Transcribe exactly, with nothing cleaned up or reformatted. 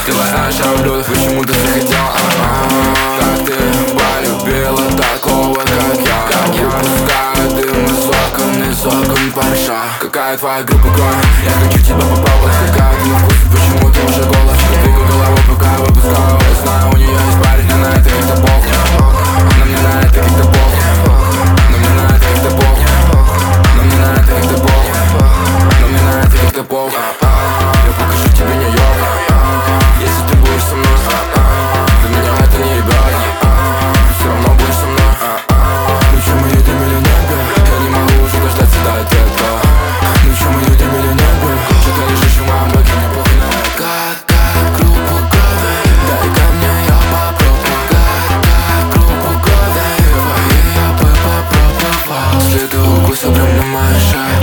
Ты знаешь о блюдах, почему ты захотела, а-а-а. Как ты полюбила такого, как я, как я. Пускаю дым из окон, из окон парша. Какая твоя группа крови? Я хочу тебя попробовать. Какая ты на вкус, почему ты уже голод? Двигаю головой, пока я выпускаю. Я знаю, у нее есть парень, но на это как-то похуй. Но мне на это как-то похуй. Но мне на это как-то похуй. Но мне на это как-то похуй. Но мне на это как-то похуй. Я покажу тебе Нью-Йорк, если ты будешь со мной. Для меня это не ребенок, все равно будешь со мной. Ну чё, мы едем или нет, бе? Я не могу уже дождаться до ответа. Ну чё, мы едем или нет, бе? Что ты лежишь в моем бэке, мне похуй на это. Как, как группу крови, дай-ка мне я попробую. Как, как группу крови, твои я бы попробовал. Следы укуса прям на моей шее.